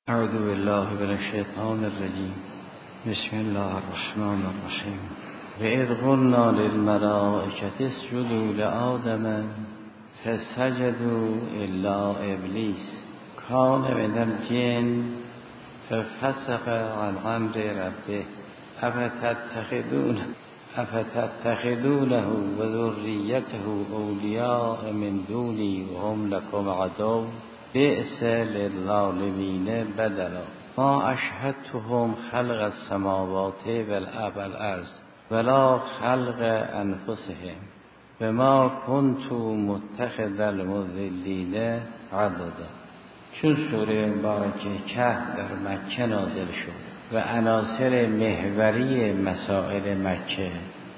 اعوذ بالله من الشیطان الرجیم. بسم الله الرحمن الرحیم. وإذ قلنا للملائكة اسجدوا لآدم فسجدوا إلا إبليس كان من الجن ففسق عن أمر ربه أفتتخذونه وذريته أولياء من دوني وهم لكم عدو بئس للظالمین بدلا ما اشهدتهم خلق السماوات والارض ولا خلق انفسهم وما كنت متخذ المضلین عضدا. چون سوره مبارکه کهف در مکه نازل شد و عناصر محوری مسائل مکه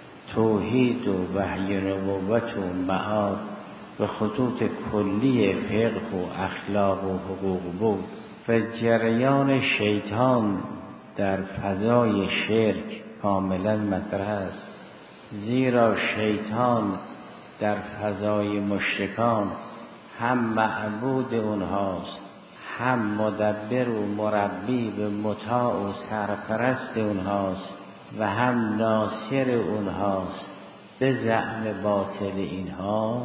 توحید و وحی نبوت و معاد و خطوط کلی فقه و اخلاق و حقوق بود و جریان شیطان در فضای شرک کاملا مطرح است، زیرا شیطان در فضای مشرکان هم معبود اونهاست، هم مدبر و مربی و مطاع و سرپرست اونهاست و هم ناصر اونهاست. به زعم باطل اینها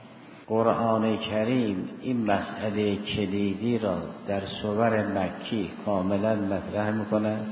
قرآن کریم این مسئله کلیدی را در سور مکی کاملا مطرح می‌کند،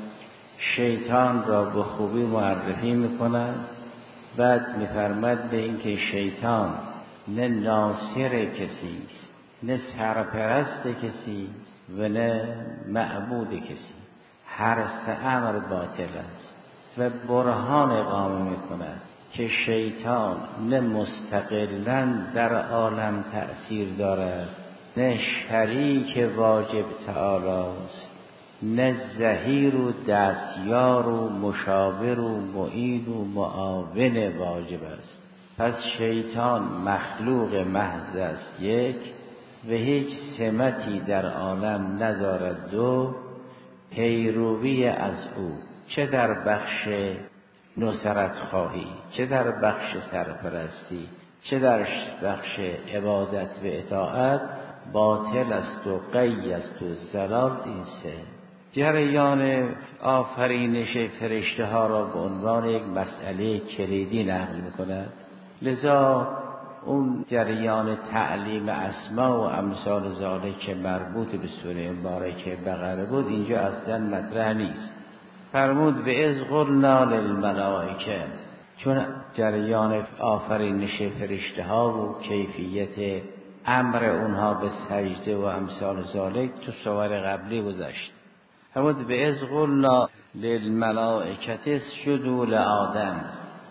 شیطان را به خوبی معرفی می‌کند، بعد می‌فرماید به اینکه شیطان نه ناصر کسی است، نه سرپرست کسی و نه معبود کسی، هر سه امر باطل است و برهان اقامه می‌کند که شیطان نه مستقلاً در عالم تأثیر دارد، نه شریک واجب تعالی است، نه ظهیر و دستیار و مشاور و معین و معاون واجب است. پس شیطان مخلوق محض است یک و هیچ سمتی در عالم ندارد دو، پیروی از او چه در بخش نصرت خواهی، چه در بخش سرپرستی، چه در بخش عبادت و اطاعت باطل است و غی است و ضلال. این سه جریان آفرینش فرشته ها را به عنوان یک مسئله کلیدی نقل می‌کند، لذا اون جریان تعلیم اسما و امثال ذالک که مربوط به سوره مبارکه بقره بود اینجا اصلا مطرح نیست. فرمود به اذ قلنا للملائکه، چون جریان آفرینش فرشته ها و کیفیت امر اونها به سجده و امثال ذالک تو سوار قبلی گذشت. فرمود به اذ قلنا للملائکه اسجدوا لآدم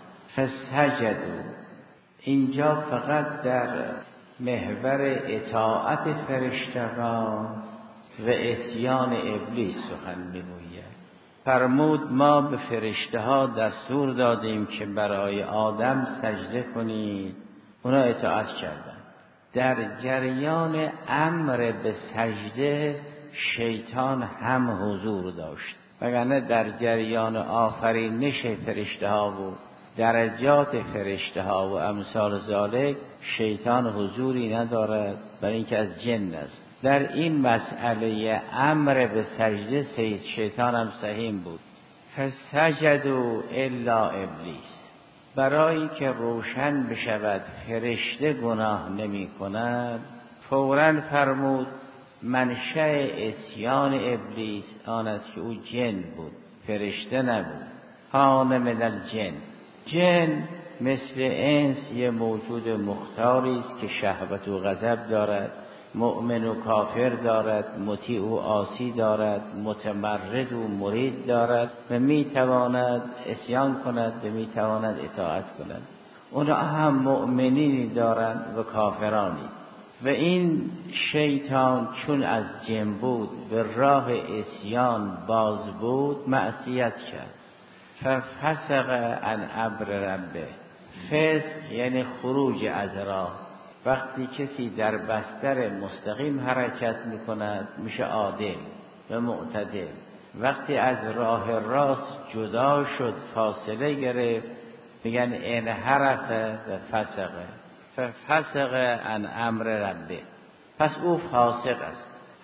فسجدوا. اینجا فقط در محور اطاعت فرشتگان و عصیان ابلیس سخن می‌گوید. فرمود ما به فرشته ها دستور دادیم که برای آدم سجده کنید، اونا اطاعت کردند. در جریان امر به سجده شیطان هم حضور داشت، وگرنه در جریان آفرینش فرشته ها و درجات فرشته ها و امثال ذالک شیطان حضوری ندارد، برای اینکه از جن است. در این مسئله امر به سجده سید شیطان هم سهیم بود. فسجدوا الا ابلیس، برای که روشن بشود فرشته گناه نمی کند، فوراً فرمود منشأ عصیان ابلیس آن است که او جن بود، فرشته نبود. کان من الجن، جن مثل انس یه موجود مختاری است که شهوت و غضب دارد، مؤمن و کافر دارد، مطیع و عاصی دارد، متمرد و مرید دارد و میتواند عصیان کند و میتواند اطاعت کند. اونا هم مؤمنینی دارند و کافرانی. و این شیطان چون از جن بود به راه عصیان باز بود، معصیت کرد. ففسق عن امر ربه، فسق یعنی خروج از راه. وقتی کسی در بستر مستقیم حرکت میکند میشه عادل و معتدل، وقتی از راه راست جدا شد فاصله گرفت میگن انحرف و فسقه. ففسق عن امر ربه، پس او فاسق است.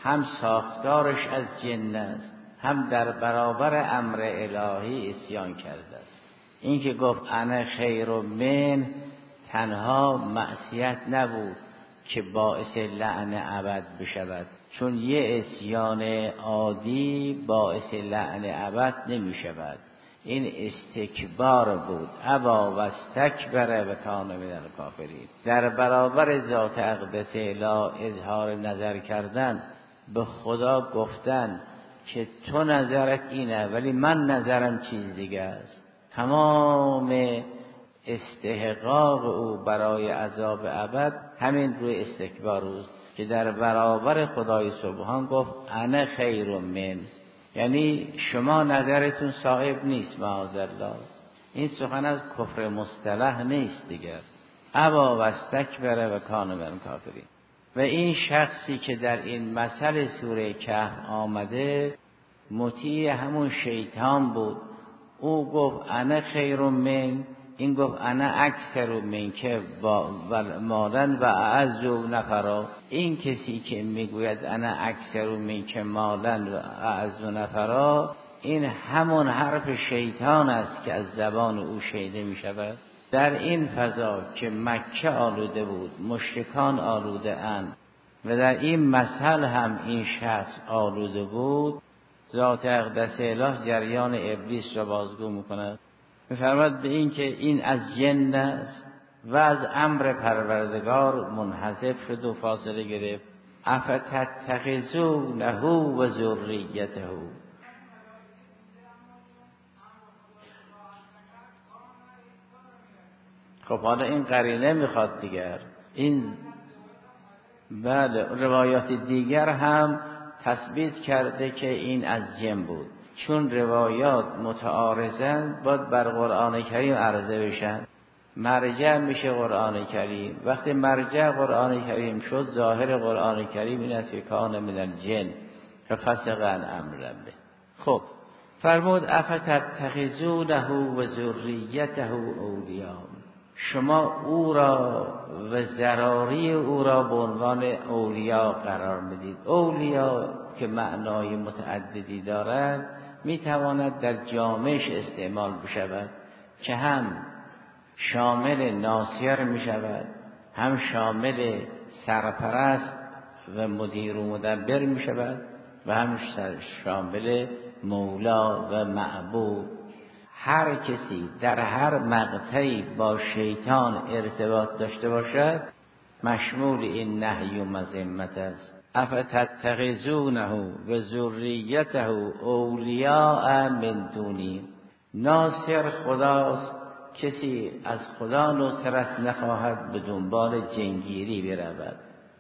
هم ساختارش از جن است، هم در برابر امر الهی عصیان کرده است. این که گفت انا خیر من تنها معصیت نبود که باعث لعن ابد بشود، چون یه عصیان عادی باعث لعن ابد نمی شود. این استکبار بود. ابا و استکبر و کان من الکافرین. در برابر ذات اقدس الهی اظهار نظر کردن، به خدا گفتن که تو نظرت اینه ولی من نظرم چیز دیگه است. تمام استحقاق او برای عذاب ابد همین روی استکبار است که در برابر خدای سبحان گفت انا خیر من، یعنی شما نظرتون صائب نیست معاذالله. این سخن از کفر مصطلح نیست دیگر. ابا و استکبر و کان من الکافرین. و این شخصی که در این مثل سوره کهف آمده مطیع همون شیطان بود. او گفت انا خیر من، این گفت انا اکثر من که مالا و اعز نفرا. این کسی که میگوید انا اکثر من که مالا و اعز نفرا، این همون حرف شیطان است که از زبان او شنیده می شود. در این فضا که مکه آلوده بود، مشرکان آلوده اند و در این مسئله هم این شخص آلوده بود، ذات اقدس اله جریان ابلیس را بازگو میکند. میفرماد به این که این از جن است و از امر پروردگار منحذف شد و فاصله گرفت. افتتخذونه و ذریته. خب حالا این قرینه میخواد دیگر. این بله روایات دیگر هم تثبیت کرده که این از جن بود. چون روایات متعارضن باید بر قرآن کریم عرضه بشن. مرجع میشه قرآن کریم. وقتی مرجع قرآن کریم شد، ظاهر قرآن کریم این است که کان من الجن ففسق عن امر ربه. خب فرمود افتتخذونه و ذریته اولیاء. شما او را و ضراری او را به عنوان اولیاء قرار میدید. اولیاء که معنای متعددی دارد میتواند در جامعش استعمال بشود که هم شامل ناصر میشود، هم شامل سرپرست و مدیر و مدبر میشود و هم شامل مولا و معبود. هر کسی در هر مقطعی با شیطان ارتباط داشته باشد مشمول این نهی و مذمت است. افتتخذونه و ذریته اولیاء من دونی. ناصر خداست، کسی از خدا نصرت نخواهد به دنبال جنگیری برود.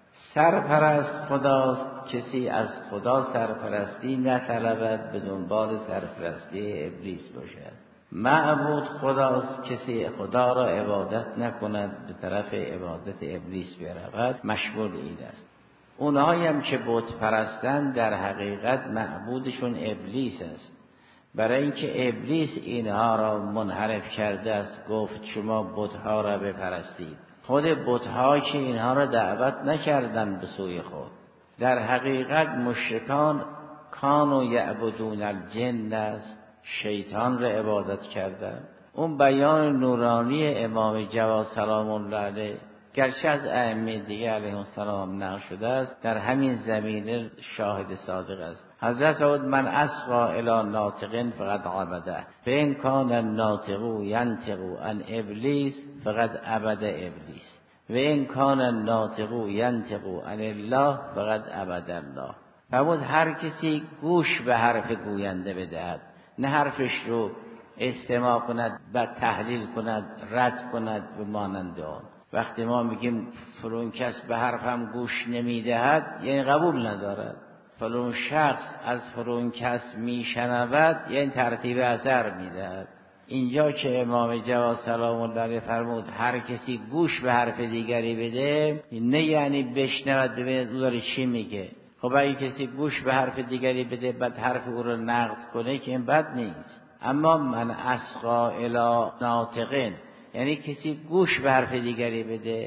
سرپرست خداست، کسی از خدا سرپرستی نطلبد به دنبال سرپرستی ابلیس باشد. معبود خداست، کسی خدا را عبادت نکند به طرف عبادت ابلیس برود، مشمول این است. اونهایی هم که بت پرستند در حقیقت معبودشون ابلیس است، برای اینکه ابلیس اینها را منحرف کرده است. گفت شما بتها را بپرستید. خود بتها که اینها را دعوت نکردند به سوی خود. در حقیقت مشرکان کانوا یعبدون الجن است، شیطان را عبادت کردند. اون بیان نورانی امام جواد سلام الله علیه گرچه از ائمه دیگه علیهم السلام نقل شده است، در همین زمینه شاهد صادق است. حضرت فرمود من اسقا الی ناطق فقد عبده فان کان الناطق ینطق عن ابلیس فقد عبد ابلیس و ان کان الناطق ینطق عن الله فقد عبد الله. فرمود هر کسی گوش به حرف گوینده بدهد، نه حرفش رو استماع کند و تحلیل کند، رد کند و مانند آن. وقتی ما میگیم فلان کس به حرفم گوش نمیدهد یعنی قبول ندارد. فلان شخص از فلان کس میشنود یعنی ترتیب اثر میدهد. اینجا که امام جواد سلام الله علیه فرمود هر کسی گوش به حرف دیگری بده، نه یعنی بشنود ببیند او داره چی میگه. خب اگه کسی گوش به حرف دیگری بده بعد حرف او رو نقد کنه که این بد نیست. اما من اسقا الی ناطقین یعنی کسی گوش به حرف دیگری بده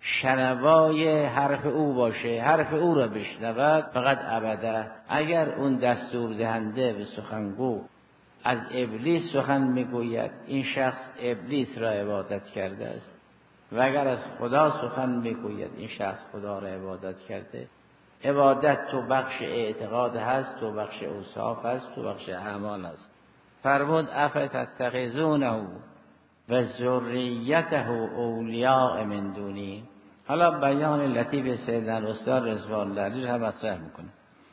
شنوای حرف او باشه، حرف او را بشنود، فقط ابدا. اگر اون دستور دهنده و سخنگو از ابلیس سخن میگوید، این شخص ابلیس را عبادت کرده است، و اگر از خدا سخن میگوید، این شخص خدا را عبادت کرده. عبادت تو بخش اعتقاد هست، تو بخش اوصاف هست، تو بخش اعمال هست. فرمود افتتخذونه و ذریته اولیاء من دونی. حالا بیان لطیف سیدنا الاستاد رضوان الله علیه هم مطرح میکنه.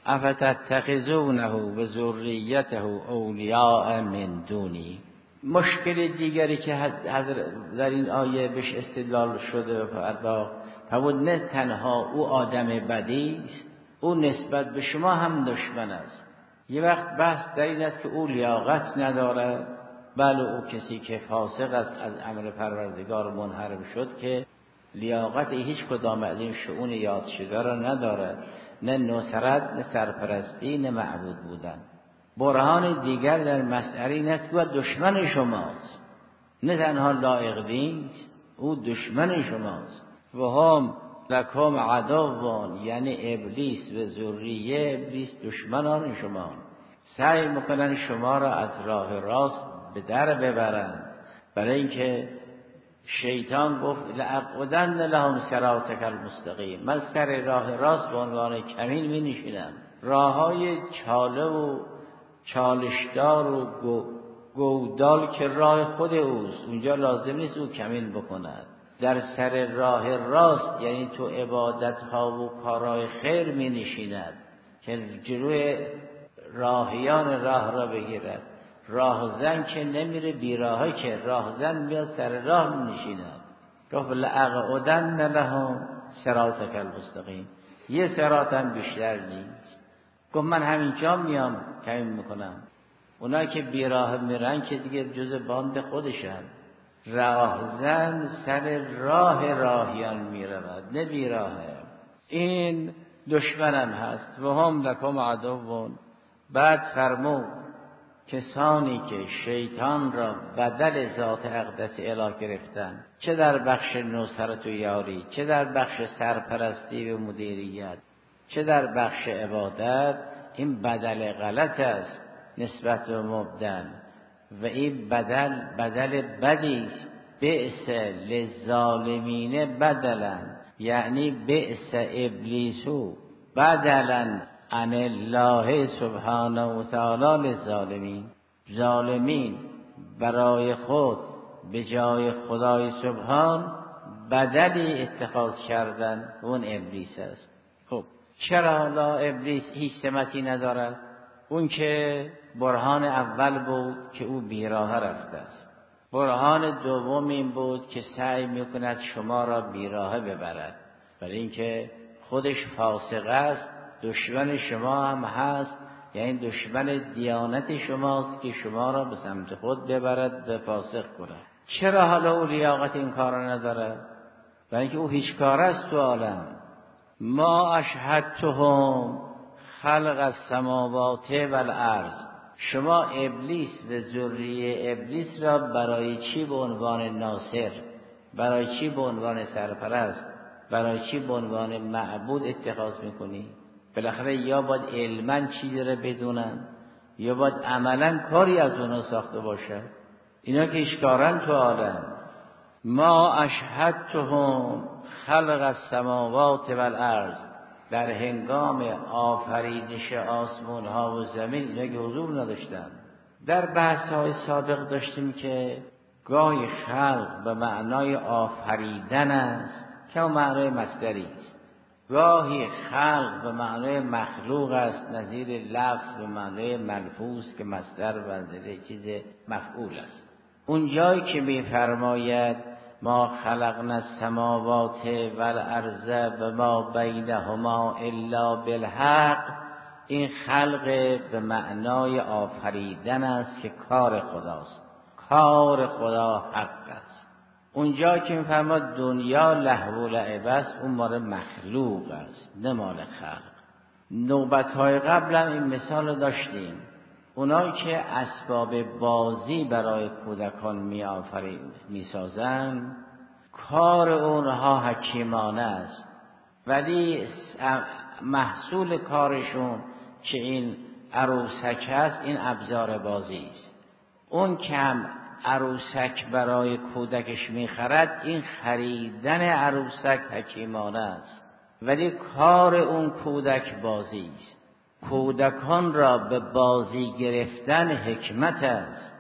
افتتخذونه و ذریته اولیاء من دونی. مشکل دیگری که در این آیه بهش استدلال شده و فرمود نه تنها او آدم بدی است، او نسبت به شما هم دشمن است. یه وقت بحث در این است که او لیاقت نداره، بله او کسی که فاسق است از امر پروردگار منحرف شد که لیاقت هیچ کدام از این شؤون یاد شده را نداره، نه نصرت، نه سرپرستی، نه معبود بودن. برهان دیگر در مسئله این است که دشمن شماست، نه تنها لایق نیست، او دشمن شماست. و هم لکم عدوان، یعنی ابلیس و ذریه ابلیس دشمنان شما، سعی میکنن شما را از راه راست به در ببرن. برای اینکه شیطان گفت لأقعدن لهم صراطک المستقیم، من سر راه راست به عنوان کمین می نشینم. راههای چاله و چالشدار و گودال که راه خود اوست، اونجا لازم نیست او کمین بکند. در سر راه راست یعنی تو عبادت ها و کارهای خیر می نشیند که جلوی راهیان راه را بگیرد. راهزن که نمیره بیراهه، که راهزن میاد سر راه می نشیند. گفت لأقعدن لهم صراطک المستقیم، یه صراط هم بیشتر نیست. گفت من همینجا میام کمین میکنم. اونا که بیراه میرن که دیگه جز باند خودشن. راهزن سر راه راهیان میرود، نه بیراهه. این دشمنم هست. و هم لکم عدوون. بعد فرمود کسانی که شیطان را بدل ذات اقدس اله گرفتن، چه در بخش نصرت و یاری، چه در بخش سرپرستی و مدیریت، چه در بخش عبادت، این بدل غلط است نسبت به مبدل، و این بدل بدی است. بئس للظالمین بدلا، یعنی بئس ابلیسو بدلا عن الله سبحانه و تعالی للظالمین. ظالمین برای خود به جای خدای سبحان بدلی اتخاذ کردن، اون ابلیس است. خب چرا حالا ابلیس هیچ سمتی ندارد؟ اون که برهان اول بود که او بیراه رفته است. برهان دوم این بود که سعی میکند شما را بیراه ببرد، برای اینکه خودش فاسق است، دشمن شما هم هست، یعنی دشمن دیانت شماست که شما را به سمت خود ببرد و فاسق کند. چرا حالا او لیاقت این کار را نداره؟ برای اینکه او هیچ کار است تو عالم. ما اشهدتهم خلق السماوات والارض. شما ابلیس و ذریه ابلیس را برای چی به عنوان ناصر، برای چی به عنوان سرپرست، برای چی به عنوان معبود اتخاذ میکنی؟ بالاخره یا باید علما چیزی را بدونن، یا باید عملا کاری از اونا ساخته باشه. اینا که اشکارن تو عالم. ما اشهدتهم خلق السماوات والارض. در هنگام آفرینش آسمان ها و زمین اینا که حضور نداشتن. در بحث های سابق داشتیم که گاهی خلق به معنای آفریدن است که اون معنای مصدری است، گاهی خلق به معنای مخلوق است، نظیر لفظ به معنای ملفوظ که مصدر منزله چیز مفعول است. اون جایی که می‌فرماید ما خلقنا السماوات والارض و ما بینهما الا بالحق، این خلق به معنای آفریدن است که کار خداست، کار خدا حق است. اونجا که می‌فرماد دنیا لهو و لعب است، اون مال مخلوق است نه مال خلق. نوبت‌های قبل هم این مثال داشتیم. اونایی که اسباب بازی برای کودکان میسازن، کار اونها حکیمانه است، ولی محصول کارشون که این عروسک هست این ابزار بازی است. اون که هم عروسک برای کودکش میخرد، این خریدن عروسک حکیمانه است، ولی کار اون کودک بازی است. کودکان را به بازی گرفتن حکمت است.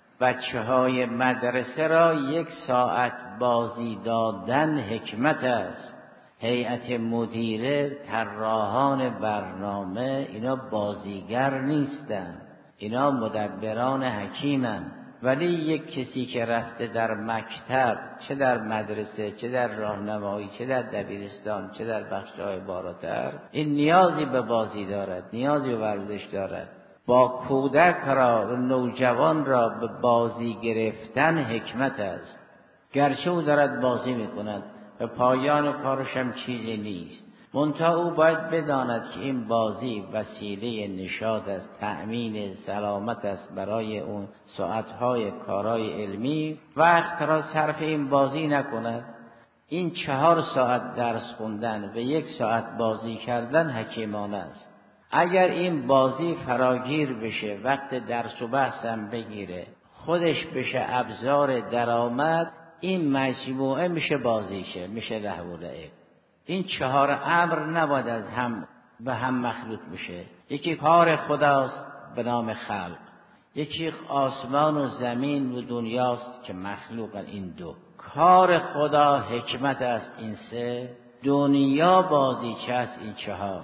بچه‌های مدرسه را 1 ساعت بازی دادن حکمت است. هیئت مدیره، طراحان برنامه، اینا بازیگر نیستن، اینا مدبران حکیمن. ولی یک کسی که رفته در مکتب، چه در مدرسه، چه در راهنمایی، چه در دبیرستان، چه در بخش‌های بالاتر، این نیازی به بازی دارد، نیازی به ورزش دارد. با کودک را، نوجوان را به بازی گرفتن حکمت است. گرچه او دارد بازی میکند و پایان کارش هم چیزی نیست، منتها او باید بداند که این بازی وسیله نشاط است، تأمین سلامت است برای اون ساعتهای کارهای علمی. وقت را صرف این بازی نکند. این 4 ساعت درس خوندن و 1 ساعت بازی کردن حکیمانه است. اگر این بازی فراگیر بشه، وقت درس و بحثم بگیره، خودش بشه ابزار درآمد، این مجموعه میشه بازیشه، میشه له و لعب. این 4 امر نباید از هم به هم مخلوط بشه. یکی کار خداست به نام خلق، یکی آسمان و زمین و دنیاست که مخلوقن. این 2 کار خدا حکمت است، این 3 دنیا بازیچه است، این 4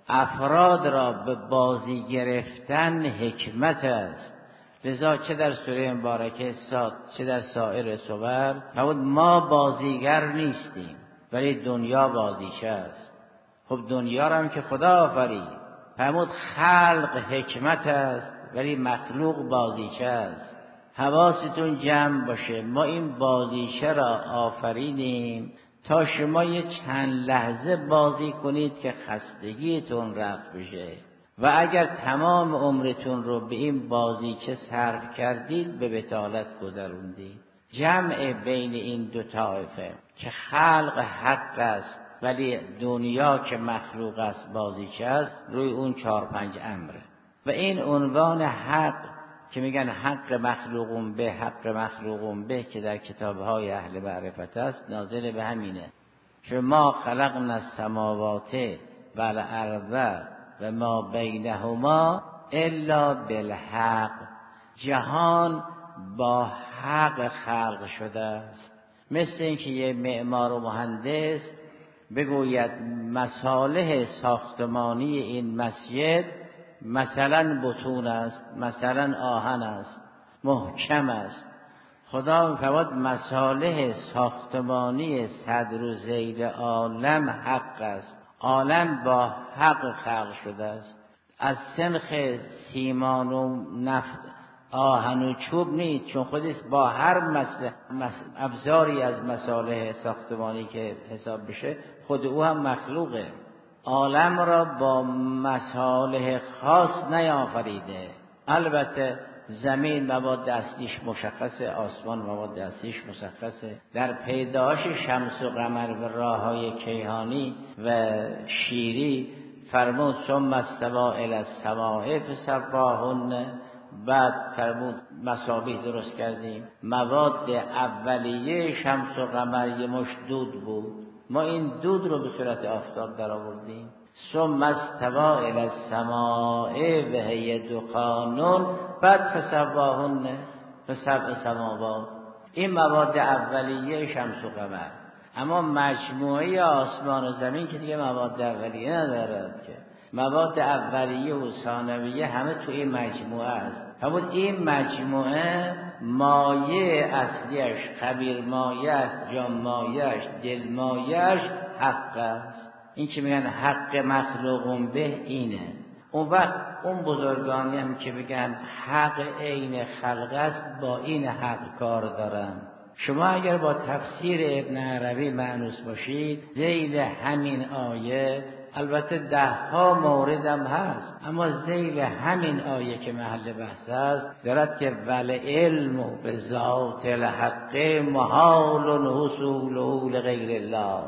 افراد را به بازی گرفتن حکمت است. لذا چه در سوره مبارکه صاد چه در سایر سور فرمود ما بازیگر نیستیم، ولی دنیا بازیچه است. خب دنیا را هم که خدا آفرید، فرمود خلق حکمت است، ولی مخلوق بازیچه است. حواستون جمع باشه، ما این بازیچه را آفریدیم تا شما یه چند لحظه بازی کنید که خستگیتون رفع بشه، و اگر تمام عمرتون رو به این بازیچه صرف کردید به بطالت گذروندید. جمع بین این 2 طایفه که خلق حق است ولی دنیا که مخلوق است بازیچه است، روی اون 4-5 امره. و این عنوان حق که میگن حق مخلوقون به، حق مخلوقون به، که در کتاب‌های اهل معرفت است، نازل به همینه که ما خلقنا السماوات و الارض و ما بینهما الا بالحق. جهان با حق خلق شده است. مثل اینکه یه معمار و مهندس بگوید مصالح ساختمانی این مسجد مثلا بطون است، مثلا آهن است، محکم است. خدا می‌فرماید مصالح ساختمانی صدر و ذیل عالم حق است. عالم با حق خلق شده است. از سنخ سیمان و نفت، آهن و چوب نیست، چون خودش با هر ابزاری از مصالح ساختمانی که حساب بشه خود او هم مخلوقه. عالم را با مصالح خاص نیافریده. البته زمین مواد اصلیش مشخصه، آسمان مواد اصلیش مشخصه. در پیدایش شمس و قمر و راههای کیهانی و شیری فرمود ثم استوى الی السماء فسواهن. بعد فرمود مصابیح درست کردیم. مواد اولیه شمس و قمر یه مش دود بود، ما این دود رو به صورت آفتاب در آوردیم. ثم استوى الی السماء و هی دخان بعد فسواهن فسبع سماوات. این مواد اولیه شمس و قمر. اما مجموعه آسمان و زمین که دیگه مواد اولیه ندارد که، مواد اولیه و ثانویه همه تو این مجموعه است. همون این مجموعه مایه اصلیش، خبیر مایه است، جان مایهش، دل مایهش حق است. این که میگن حق مخلوقون به اینه. اون وقت اون بزرگانی هم که بگن حق عین خلق است، با این حق کار دارن. شما اگر با تفسیر ابن عربی مانوس باشید، ذیل همین آیه البته 10 موردم هست، اما ذیل همین آیه که محل بحث است دارد که ول علم به ذات الحق محال حصوله لغیر الله،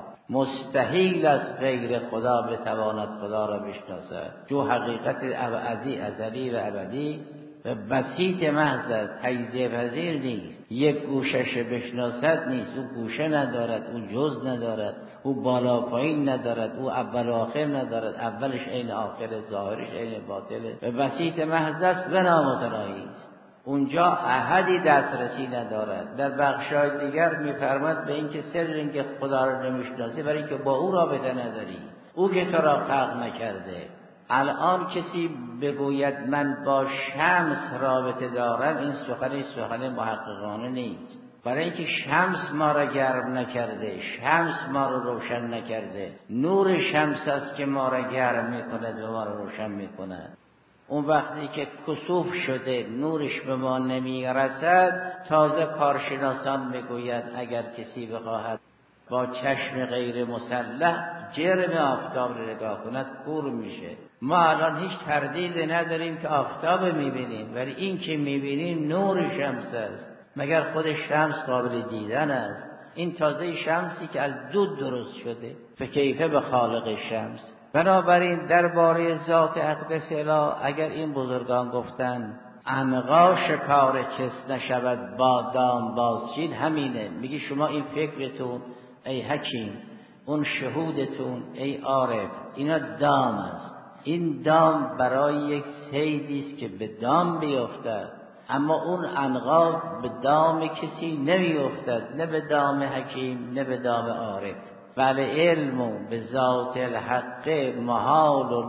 مستحیل است غیر خدا بتواند خدا را بشناسد. جو حقیقت ازلی و ابدی و بسیط محض است، تجزیه پذیر نیست. یک گوشش بشناسد نیست، او گوشه ندارد، او جز ندارد، او بالا پایین ندارد، او اول و آخر ندارد، اولش عین آخر، ظاهرش عین باطنه و بسیط محض است و نامتناهی است. اونجا احدی دسترسی ندارد. در بخشای دیگر میفرماد به اینکه سر اینکه خدا را نمیشناسی برای اینکه با او رابطه نداری، او که تو را خلق نکرده. الان کسی بگوید من با شمس رابطه دارم، این سخن محققانه نیست. برای اینکه شمس ما را گرم نکرده، شمس ما را روشن نکرده، نور شمس است که ما را گرم میکند و ما را روشن میکند. اون وقتی که کسوف شده نورش به ما نمیرسد، تازه کارشناسان میگوید اگر کسی بخواهد با چشم غیر مسلح جرم آفتاب را نگاه کند کور میشه. ما الان هیچ تردیدی نداریم که آفتاب میبینیم، ولی این که میبینیم نور شمس است. مگر خود شمس قابل دیدن است؟ این تازه شمسی که از دود درست شده، فکیفه به خالق شمس. بنابراین درباره ذات اقدس اله اگر این بزرگان گفتن عنقا شکار کس نشود با دام بازچین، همینه. میگی شما این فکرتون ای حکیم، اون شهودتون ای عارف، اینا دام است. این دام برای یک صیدی است که به دام بیفتد، اما اون عنقا به دام کسی نمیافتد، نه به دام حکیم نه به دام عارف. بل علم به ذات الحق محال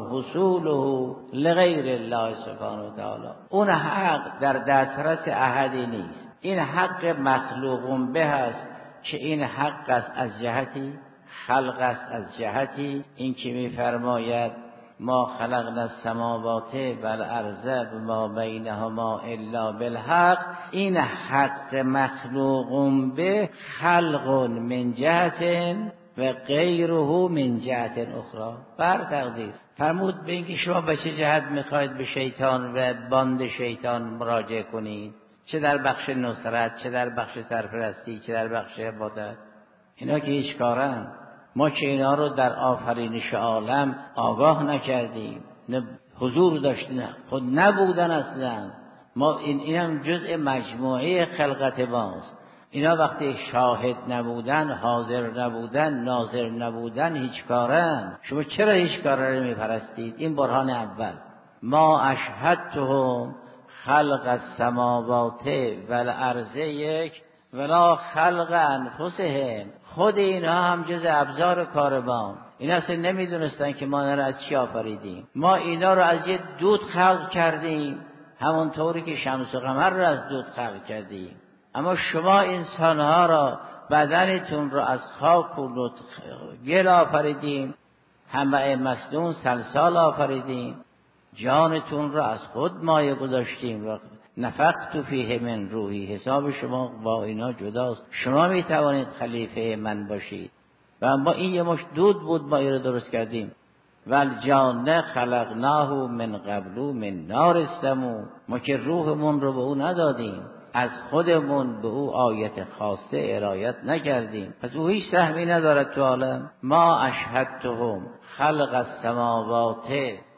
حصوله لغیر الله سبحانه و تعالی. اون حق در دسترس احدی نیست. این حق مخلوق به است که این حق است از جهتی، خلق است از جهتی. این که میفرماید ما خلقنا السماوات والارض وما بینهما الا بالحق، این حق مخلوق به خلق من جهت و غیره من جهت اخرى. بر تقدیر فرمود به اینکه شما به چه جهت میخواید به شیطان و باند شیطان مراجعه کنید، چه در بخش نصرت، چه در بخش سرپرستی، چه در بخش عبادت. اینا که هیچ کارن. ما که اینا رو در آفرینش عالم آگاه نکردیم، نه حضور داشتیم، خود نبودن اصلا. ما این هم جزء مجموعه خلقت ماست. اینا وقتی شاهد نبودن، حاضر نبودن، ناظر نبودن، هیچ کارن. شما چرا هیچ کاره رو میپرستید؟ این برهان اول. ما اشهدتهم خلق السماوات والارض یک ولا خلق انفسهم. خود اینا هم جز ابزار کار ما. اینا اصلا نمیدونستن که ما اینا رو از چی آفریدیم. ما اینا رو از یه دود خلق کردیم، همونطوری که شمس و قمر رو از دود خلق کردیم. اما شما انسانها را، بدنتون رو از خاک و گل آفریدیم، همه مسنون سلسال آفریدیم. جانتون رو از خود مایه گذاشتیم و نفخت فیه من روحی. حساب شما با اینا جداست. شما میتوانید خلیفه من باشید و اما این یه مش دود بود، ما این رو درست کردیم. والجان خلقناه من قبل من نار السموم. ما که روحمون رو به او ندادیم، از خودمون به او آیت خاصه ارایت نکردیم، پس او هیچ سهمی ندارد تو عالم. ما اشهدتهم خلق السماوات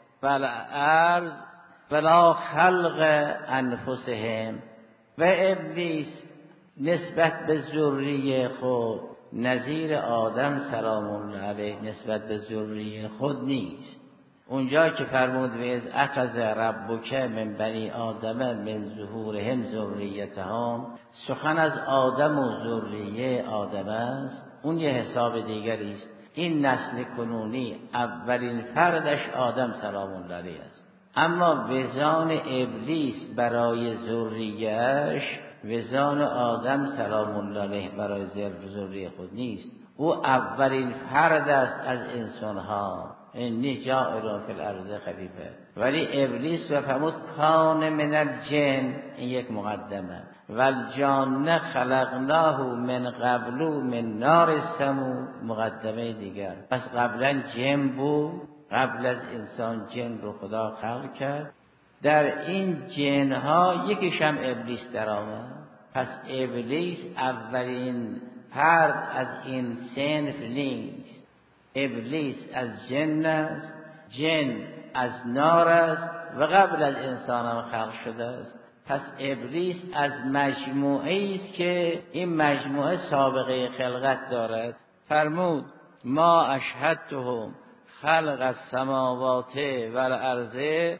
والارض ولا خلق انفسهم. و ابلیس نسبت به ذریه خود نظیر آدم سلام الله علیه نسبت به ذریه خود نیست. اونجا که فرمود و از اخذ ربک من بنی آدم من ظهورهم ذریتهم، سخن از آدم و ذریه آدم است. اون یه حساب دیگری است. این نسل کنونی اولین فردش آدم سلام الله علیه است، اما وزان ابلیس برای ذریه‌اش وزان آدم سلام الله علیه برای ذریه خود نیست. او اولین فرد است از انسان‌ها. انی جاعل فی الارض خلیفه. ولی ابلیس و فرمود کان من الجن، این یک مقدمه، و الجان خلقناه من قبل من نار السموم، مقدمه دیگر. پس قبلا جن بود، قبل از انسان جن رو خدا خلق کرد. در این جنها یکیش هم ابلیس در آمد. پس ابلیس اولین فرد از این صنف نیست. ابلیس از جن است، جن از نار است و قبل از انسان هم خلق شده است. پس ابلیس از مجموعه است که این مجموعه سابقه خلقت دارد. فرمود ما اشهدتهم خلق السماوات والارض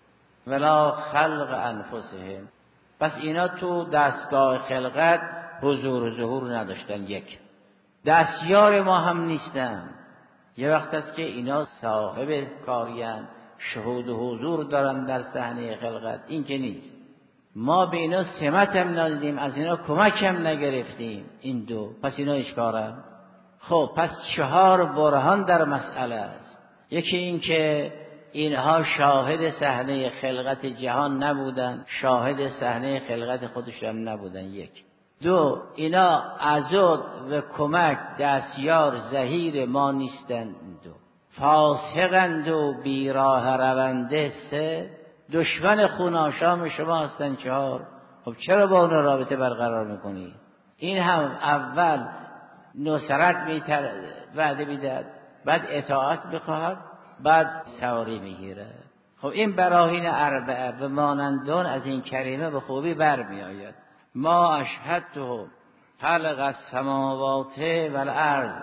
ولا خلق انفسهم. پس اینا تو دستگاه خلقت حضور و ظهور نداشتن، یک دستیار ما هم نیستن. یه وقت است که اینا صاحب کارین، شهود و حضور دارن در صحنه خلقت، این که نیست. ما به اینا سمت هم ندیدیم، از اینا کمک هم نگرفتیم، این دو. پس اینا اشکارن. خب پس 4 برهان در مسئله است. یکی این که اینها شاهد صحنه خلقت جهان نبودن، شاهد صحنه خلقت خودش هم نبودن، یک. 2 اینا عضد و کمک دستیار ظهیر ما نیستن، 2 فاسقند و بیراه رونده، 3 دشمن خوناشام شما هستن، 4 خب چرا با اون رابطه برقرار میکنی؟ این هم اول نصرت وعده میدهد، بعد اطاعت بخواهد، بعد سواری میگیره. خب این براهین اربعه به مانندان از این کریمه به خوبی برمی آید. ما اشهدتهم خلق السماوات والارض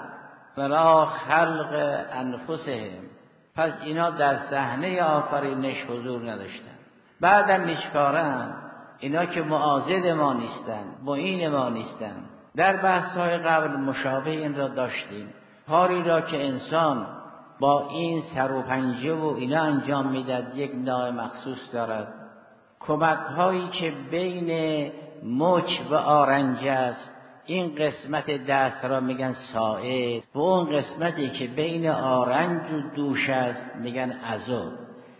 ولا خلق انفسهم. پس اینا در صحنه آفرینش حضور نداشتن. بعدم میشکارن اینا که معاضد ما نیستن، معین ما نیستن. در بحث‌های قبل مشابه این را داشتیم. کاری را که انسان با این سر و پنجه و اینا انجام میداد یک نوع مخصوص دارد. کمک هایی که بین مچ و آرنج است، این قسمت دست را میگن ساعد، و اون قسمتی که بین آرنج و دوش است میگن عضد.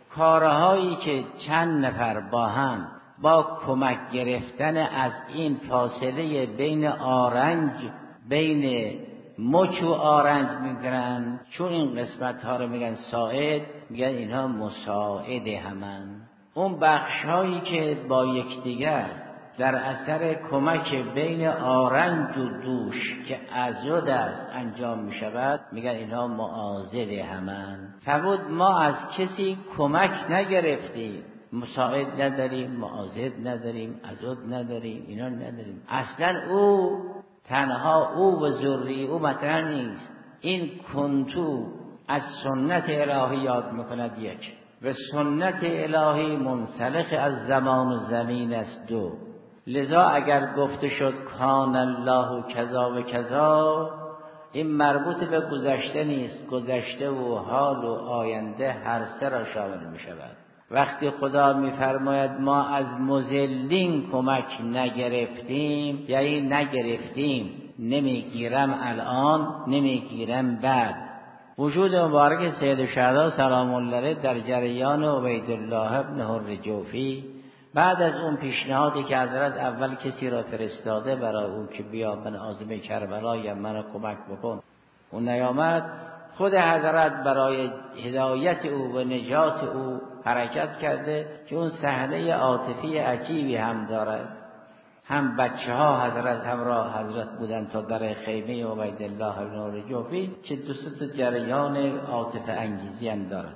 کارهایی که چند نفر با هم با کمک گرفتن از این فاصله بین آرنج، بین مچ و آرنج میگرن، چون این قسمت ها رو میگن ساعد، میگن اینها مساعد همن. اون بخش هایی که با یکدیگر در اثر کمک بین آرنج و دوش که عضد است انجام میشود، میگن اینها معاضد همن. فرمود ما از کسی کمک نگرفتیم، مساعد نداریم، معاضد نداریم، عضد نداریم، اینا نداریم. اصلا او تنها او و ذری او مطرح نیست. این کنتو از سنت الهی یاد میکند، یک، و سنت الهی منسلخ از زمان و زمین است، 2. لذا اگر گفته شد کان الله کذا و کذا، این مربوط به گذشته نیست، گذشته و حال و آینده هر سه را شامل می شود. وقتی خدا میفرماید ما از مضلین کمک نگرفتیم، یعنی نگرفتیم، نمیگیرم الان، نمیگیرم بعد. وجود مبارک سید الشهدا سلام الله علیه در جریان عبیدالله ابن حر جوفی، بعد از اون پیشنهادی که حضرت اول کسی را فرستاده برای او که بیا من عازم کربلا یا من کمک بکن، اون نیامد، خود حضرت برای هدایت او و نجات او حرکت کرده که اون صحنه عاطفی عجیبی هم دارد. هم بچه ها حضرت همراه حضرت بودن تا در خیمه عبیدالله ابن حر جوفی که دوست جریان عاطفه انگیزی هم دارد.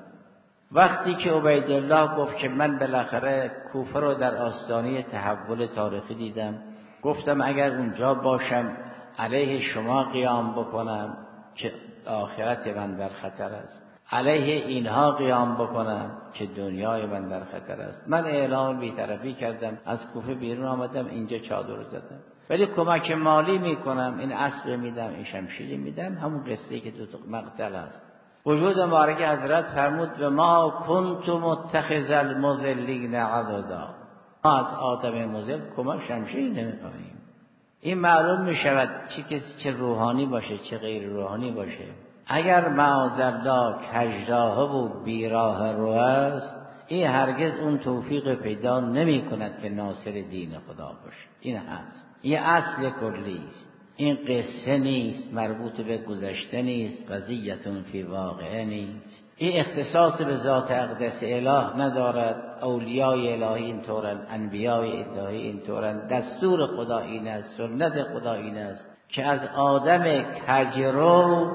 وقتی که عبیدالله گفت که من بالاخره کوفه رو در آستانه تحول تاریخی دیدم، گفتم اگر اونجا باشم علیه شما قیام بکنم که آخرت من در خطر است، علیه اینها قیام بکنم که دنیای من در خطر است. من اعلام بی‌طرفی کردم، از کوفه بیرون آمدم، اینجا چادر زدم، ولی کمک مالی میکنم، این اسب میدم، این شمشیری میدم، همون قصه که تو مقتل است. وجود مبارک حضرت فرمود و ما کنت متخذ المضلین عضدا، ما از آدم مضل کمک شمشیر نمیخواهیم. این معلوم میشود چه کسی چه روحانی باشه چه غیر روحانی باشه. اگر معاذالله کژراه و بیراه رو است، این هرگز اون توفیق پیدا نمی کند که ناصر دین خدا باشه. این هست، این اصل کلی است. این قصه نیست، مربوط به گذشته نیست، قضیتون فی واقعه نیست. این اختصاص به ذات اقدس اله ندارد. اولیای الهی اینطورن، انبیای الهی اینطورن، دستور خدا این است، سنت خدا این است که از آدم کجرو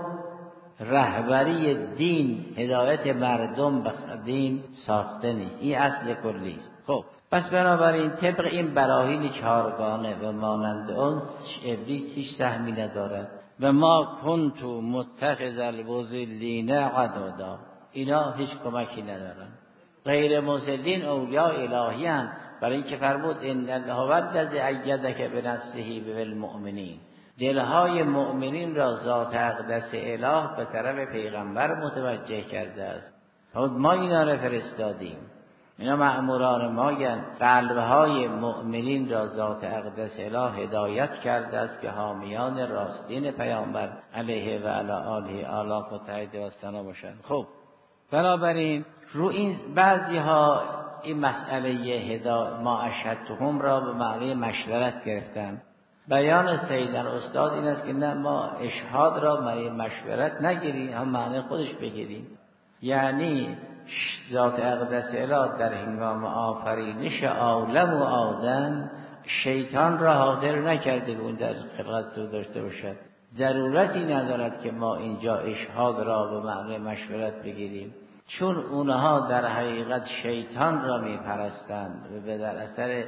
رهبری دین، هدایت مردم به دین ساخته نیست. این اصل کلی است. خب پس بنابراین طبق این براهین چهارگانه و مانند اون ابلیس هیچ سهمی ندارد. و ما کنت متخذ المضلین عضدا، اینا هیچ کمکی ندارن. غیر مضلین اولیاء الهی هستند، برای اینکه فرمود ان الله الذی ایدک بنصره بالمؤمنین، دلهای مؤمنین را ذات اقدس اله به طرف پیغمبر متوجه کرده است. ما اینا را فرستادیم، اینا مأموران ما گن. قلبهای مؤمنین را ذات اقدس اله هدایت کرده است که حامیان راستین پیامبر علیه و علی آله اعلی متحد و ثنا باشند. خب بنابراین رو این بعضی ها این مسئله ما اشهدتهم را به معنی مشورت گرفتن. بیان سیدن استاد این است که نه، ما اشهاد را معنی مشورت نگیریم، هم معنی خودش بگیریم. یعنی ذات اقدس اله در هنگام آفرینش عالم و آدم شیطان را حاضر نکرده که اون در خلقت رو داشته باشد. ضرورتی ندارد که ما اینجا اشهاد را به معنی مشورت بگیریم، چون اونها در حقیقت شیطان را میپرستند و به در اثر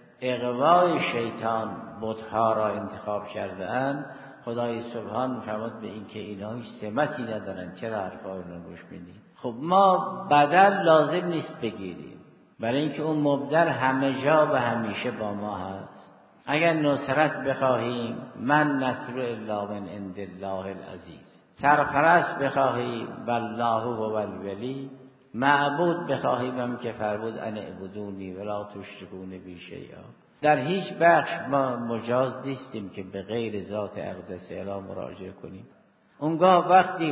اغوای شیطان بت‌ها را انتخاب کرده اند. خدای سبحان می‌فرماید به این که اینها هیچ سمتی ندارن، چرا حرفای اونها گوش میدید؟ خب ما بدل لازم نیست بگیریم، برای اینکه اون مبدل همه جا و همیشه با ما هست. اگر نصرت بخواهیم، من نصر الا من عند الله العزیز. سرپرست بخواهیم، والله هو الولی. معبود بخواهیم هم که فرمود ان اعبدونی ولا تشرکون بی شیئا. در هیچ بخش ما مجاز نیستیم که به غیر ذات اقدس اله مراجعه کنیم. اونگاه وقتی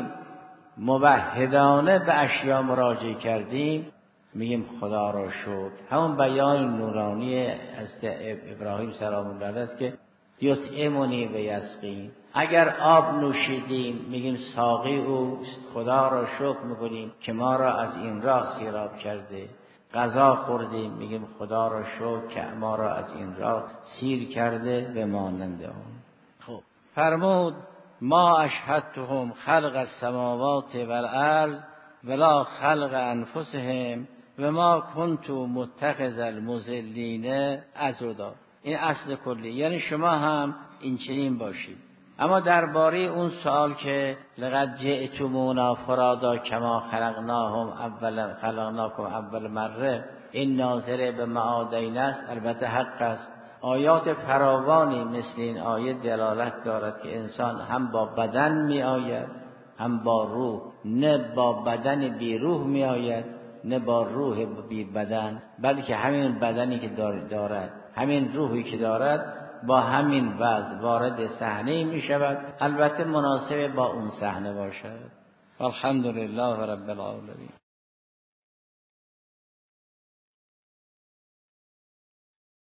موحدانه به اشیا مراجعه کردیم میگیم خدا را شکر. همون بیان نورانی از ابراهیم سلام الله علیه است که یطعمنی و یسقین. اگر آب نوشیدیم میگیم ساقی اوست، خدا را شکر میکنیم که ما را از این راه سیراب کرده. غذا خوردیم میگیم خدا را شکر که ما را از این راه سیر کرده به مانند آن. خب فرمود ما اشهدتهم خلق السماوات والارض ولا خلق انفسهم و ما کنت متخذ المضلین عضدا. این اصل کلی، یعنی شما هم این چنین باشید. اما درباره اون سوال که لقد جئتمونا فرادا کما خلقناکم اول مره، این ناظر به معادین است. البته حق است. آیات فراوانی مثل این آیه دلالت دارد که انسان هم با بدن می آید هم با روح، نه با بدن بی روح می آید نه با روح بی بدن، بلکه همین بدنی که دارد، همین روحی که دارد با همین وضع وارد صحنه می شود، البته مناسب با اون صحنه باشد. الحمدلله رب العالمین.